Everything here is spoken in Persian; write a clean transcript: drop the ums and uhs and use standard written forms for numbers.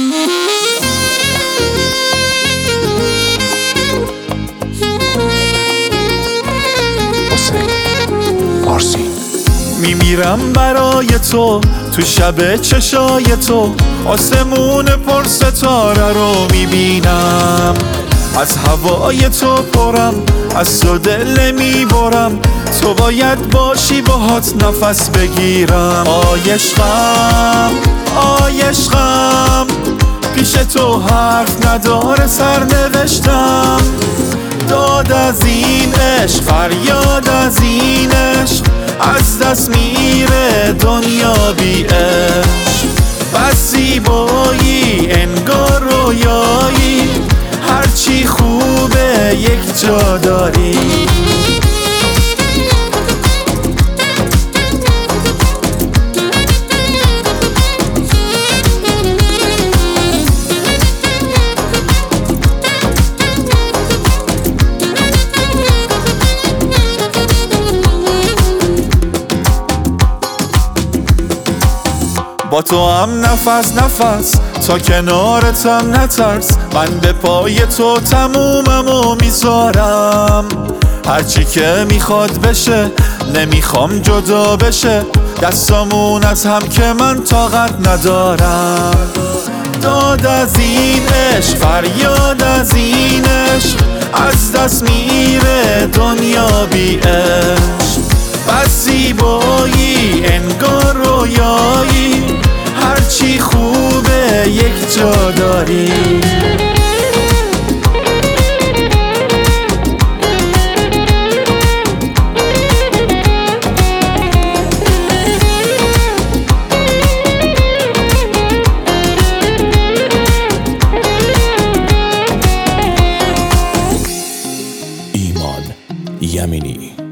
میمیرم برای تو شب چشای تو، آسمون پر ستاره رو میبینم. از هوای تو پرم، از تو دل میبرم، تو باید باشی باهات نفس بگیرم. عشقم عشقم، پیش تو حرف نداره سرنوشتم. داد از این عشق، فریاد از این عشق، از دست میره دنیا بی عشق. بس زیبایی انگار رویایی، هرچی خوبه یک جا داری. با تو هم نفس نفس، تا کنارتم نترس. من به پای تو تموممو میذارم. هرچی که میخواد بشه، نمیخوام جدا بشه. دستامون از هم که من طاقت ندارم. داد از این عشق، فریاد از این عشق، از دست میره دنیا بی عشق. بس زیبایی انگار رویایی، هرچی خوبه یک جا داری. ایمان یمینی.